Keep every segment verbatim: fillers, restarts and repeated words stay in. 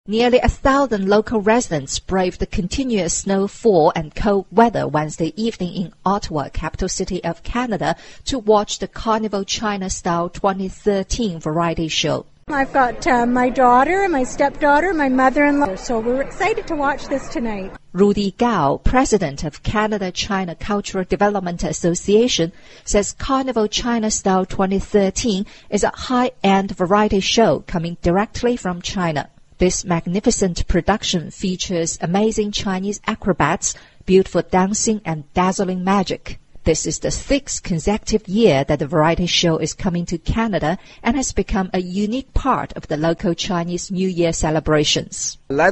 Nearly a thousand local residents braved the continuous snowfall and cold weather Wednesday evening in Ottawa, capital city of Canada, to watch the Carnival China Style twenty thirteen variety show. I've got uh, my daughter, my stepdaughter, my mother-in-law, so we're excited to watch this tonight. Rudy Gao, president of Canada-China Cultural Development Association, says Carnival China Style twenty thirteen is a high-end variety show coming directly from China. This magnificent production features amazing Chinese acrobats, beautiful dancing, and dazzling magic. This is the sixth consecutive year that the variety show is coming to Canada and has become a unique part of the local Chinese New Year celebrations. Many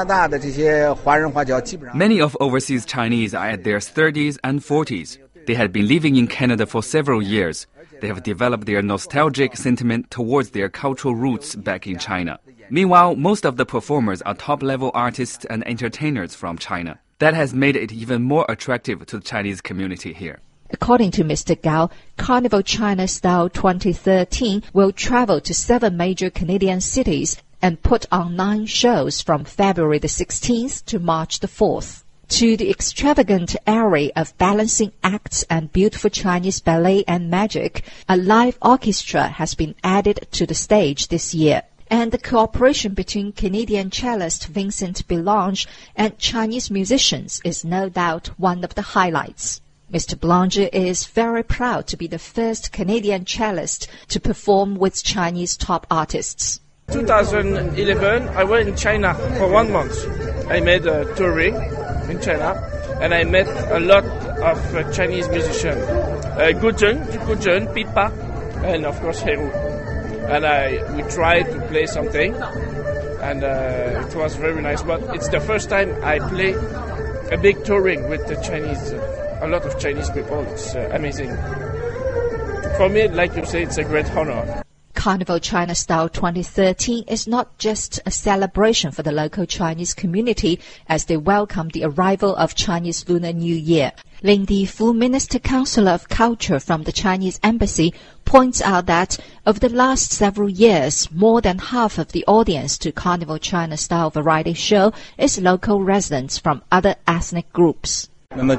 of overseas Chinese are at their thirties and forties. They had been living in Canada for several years. They have developed their nostalgic sentiment towards their cultural roots back in China. Meanwhile, most of the performers are top-level artists and entertainers from China. That has made it even more attractive to the Chinese community here. According to Mister Gao, Carnival China Style twenty thirteen will travel to seven major Canadian cities and put on nine shows from February the sixteenth to March the fourth. To the extravagant array of balancing acts and beautiful Chinese ballet and magic, a live orchestra has been added to the stage this year. And the cooperation between Canadian cellist Vincent Belanger and Chinese musicians is no doubt one of the highlights. Mister Belanger is very proud to be the first Canadian cellist to perform with Chinese top artists. two thousand eleven, I went in China for one month. I made a touring in China, and I met a lot of uh, Chinese musicians. Uh, Gu Zheng, Gu Zheng, Pipa, and of course Heru. And I, we tried to play something, and uh, it was very nice. But it's the first time I play a big touring with the Chinese, uh, a lot of Chinese people. It's uh, amazing. For me, like you say, it's a great honor. Carnival China Style twenty thirteen is not just a celebration for the local Chinese community as they welcome the arrival of Chinese Lunar New Year. Lin Difu, Minister Counselor of Culture from the Chinese Embassy, points out that over the last several years, more than half of the audience to Carnival China Style variety show is local residents from other ethnic groups.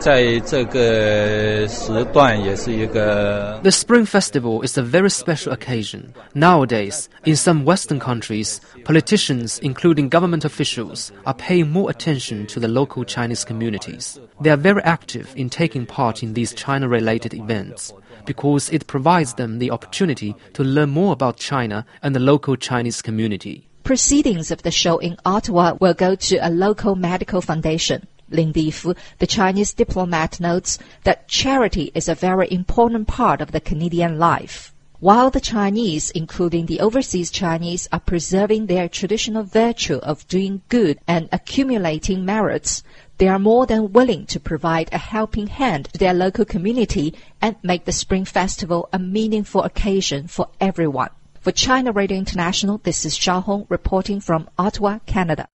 The Spring Festival is a very special occasion. Nowadays, in some Western countries, politicians, including government officials, are paying more attention to the local Chinese communities. They are very active in taking part in these China-related events because it provides them the opportunity to learn more about China and the local Chinese community. Proceedings of the show in Ottawa will go to a local medical foundation. Lin Difu, the Chinese diplomat, notes that charity is a very important part of the Canadian life. While the Chinese, including the overseas Chinese, are preserving their traditional virtue of doing good and accumulating merits, they are more than willing to provide a helping hand to their local community and make the Spring Festival a meaningful occasion for everyone. For China Radio International, this is Xiao Hong reporting from Ottawa, Canada.